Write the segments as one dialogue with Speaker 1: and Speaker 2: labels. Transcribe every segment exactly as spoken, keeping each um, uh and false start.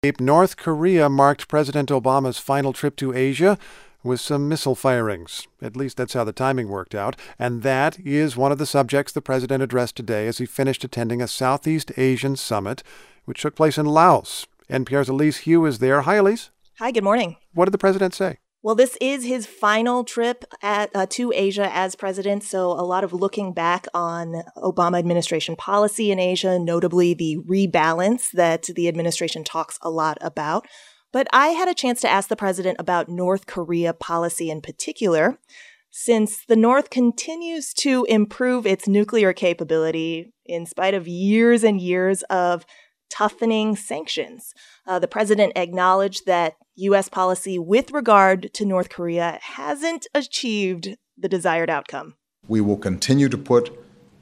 Speaker 1: North Korea marked President Obama's final trip to Asia with some missile firings. At least that's how the timing worked out. And that is one of the subjects the president addressed today as he finished attending a Southeast Asian summit, which took place in Laos. N P R's Elise Hu is there. Hi, Elise.
Speaker 2: Hi, good morning.
Speaker 1: What did the president say?
Speaker 2: Well, this is his final trip at, uh, to Asia as president, so a lot of looking back on Obama administration policy in Asia, notably the rebalance that the administration talks a lot about. But I had a chance to ask the president about North Korea policy in particular, since the North continues to improve its nuclear capability in spite of years and years of toughening sanctions. Uh, the president acknowledged that U S policy with regard to North Korea hasn't achieved the desired outcome.
Speaker 3: We will continue to put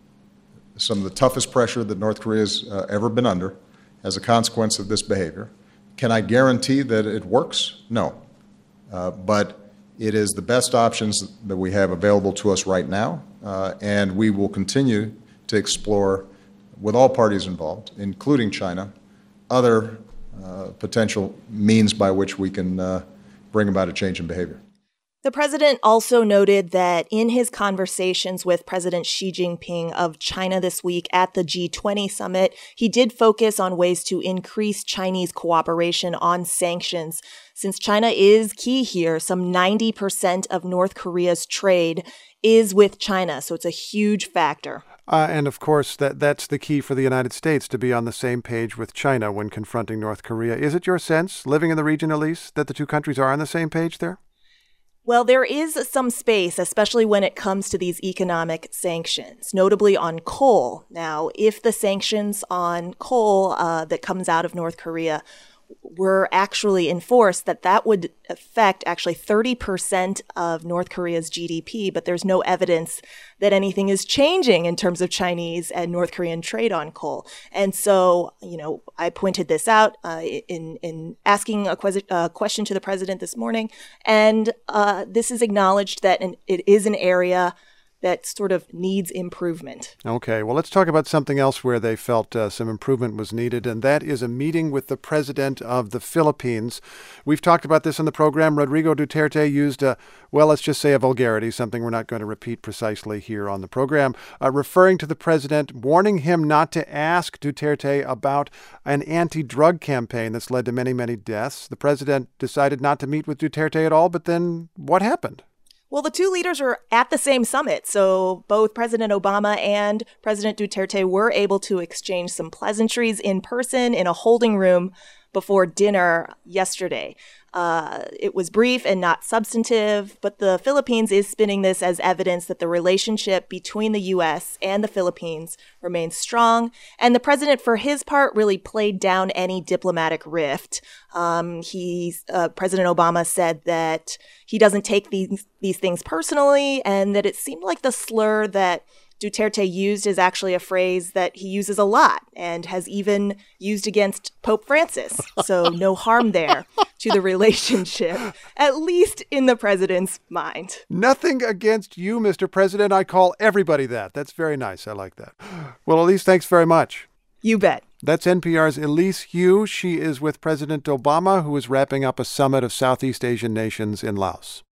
Speaker 3: some of the toughest pressure that North Korea has uh, ever been under as a consequence of this behavior. Can I guarantee that it works? No. Uh, but it is the best options that we have available to us right now, uh, and we will continue to explore with all parties involved, including China, other uh, potential means by which we can uh, bring about a change in behavior.
Speaker 2: The president also noted that in his conversations with President Xi Jinping of China this week at the G twenty summit, he did focus on ways to increase Chinese cooperation on sanctions. Since China is key here, some ninety percent of North Korea's trade is with China, so it's a huge factor.
Speaker 1: Uh, and, of course, that that's the key for the United States, to be on the same page with China when confronting North Korea. Is it your sense, living in the region, Elise, that the two countries are on the same page there?
Speaker 2: Well, there is some space, especially when it comes to these economic sanctions, notably on coal. Now, if the sanctions on coal uh, that comes out of North Korea were actually enforced, that that would affect actually thirty percent of North Korea's G D P, but there's no evidence that anything is changing in terms of Chinese and North Korean trade on coal. And so, you know, I pointed this out uh, in, in asking a que- uh, question to the president this morning, and uh, this is acknowledged that an, it is an area that sort of needs improvement.
Speaker 1: Okay, well, let's talk about something else where they felt uh, some improvement was needed, and that is a meeting with the president of the Philippines. We've talked about this on the program. Rodrigo Duterte used, a, well, let's just say a vulgarity, something we're not going to repeat precisely here on the program, uh, referring to the president, warning him not to ask Duterte about an anti-drug campaign that's led to many, many deaths. The president decided not to meet with Duterte at all, but then what happened?
Speaker 2: Well, the two leaders are at the same summit, so both President Obama and President Duterte were able to exchange some pleasantries in person in a holding room before dinner yesterday. Uh, it was brief and not substantive, but the Philippines is spinning this as evidence that the relationship between the U S and the Philippines remains strong. And the president, for his part, really played down any diplomatic rift. Um, he's, uh, President Obama said that he doesn't take these, these things personally, and that it seemed like the slur that Duterte used is actually a phrase that he uses a lot and has even used against Pope Francis. So no harm there to the relationship, at least in the president's mind.
Speaker 1: Nothing against you, Mister President. I call everybody that. That's very nice. I like that. Well, Elise, thanks very much.
Speaker 2: You bet.
Speaker 1: That's N P R's Elise Hu. She is with President Obama, who is wrapping up a summit of Southeast Asian nations in Laos.